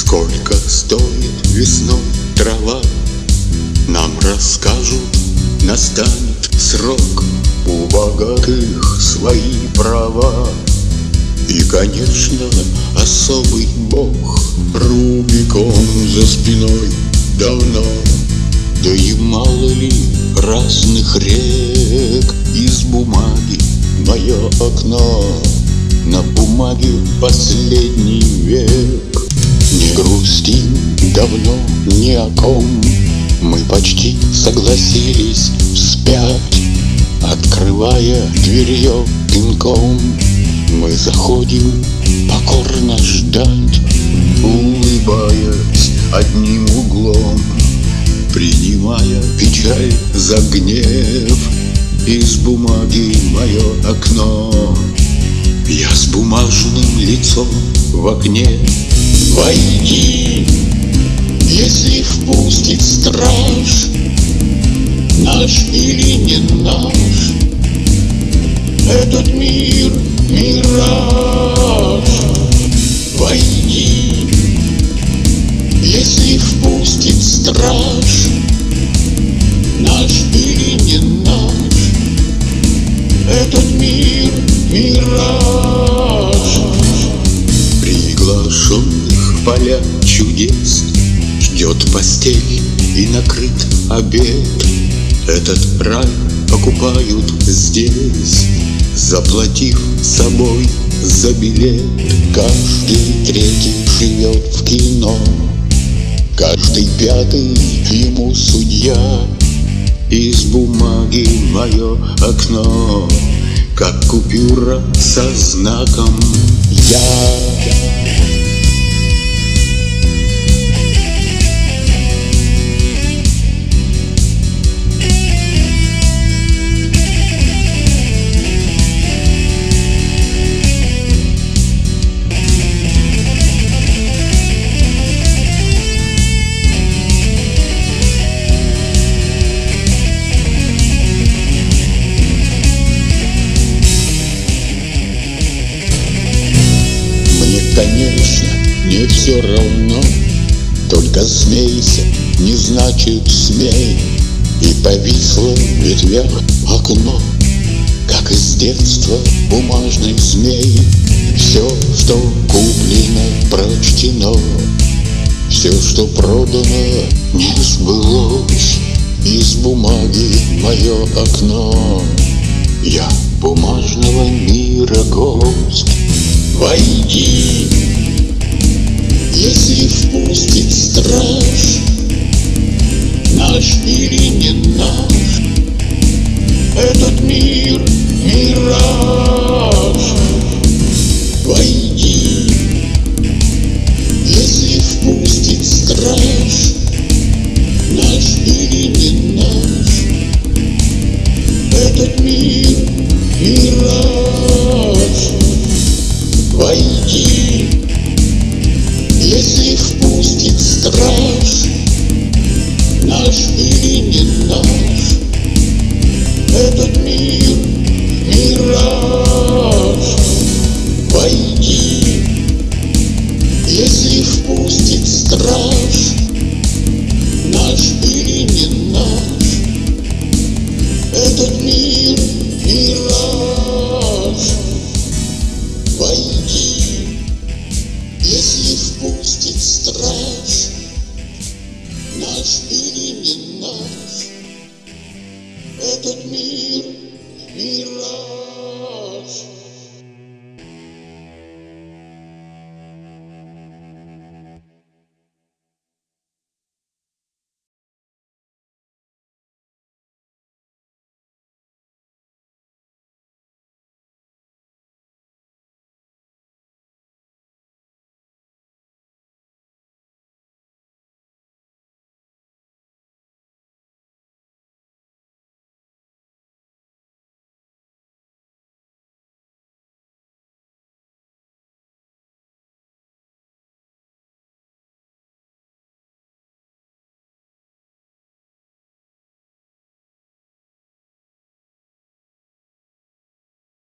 Сколько стоит весной трава, нам расскажут, настанет срок. У богатых свои права и, конечно, особый бог. Рубикон за спиной давно, да и мало ли разных рек. Из бумаги мое окно, на бумаге последний век. Не грустим давно ни о ком, мы почти согласились вспять. Открывая дверьё пинком, мы заходим покорно ждать. Улыбаясь одним углом, принимая печаль за гнев. Из бумаги мое окно, я с бумажным лицом в окне. Войди, если впустит страж, наш или не наш. Этот мир — мираж. Войди, если впустит страж, наш или не наш. Этот мир — мираж. Приглашенных в поля чудес ждет постель и накрыт обед. Этот рай покупают здесь, заплатив собой за билет. Каждый третий живет в кино, каждый пятый ему судья. Из бумаги мое окно, как купюра со знаком «Я». Конечно, не все равно, только смейся, не значит смей. И повисло в ветвях окно, как из детства бумажный змей. Все, что куплено, прочтено, все, что продано, не сбылось. Из бумаги мое окно, я бумажного мира гость. Войди, если впустит страж, наш или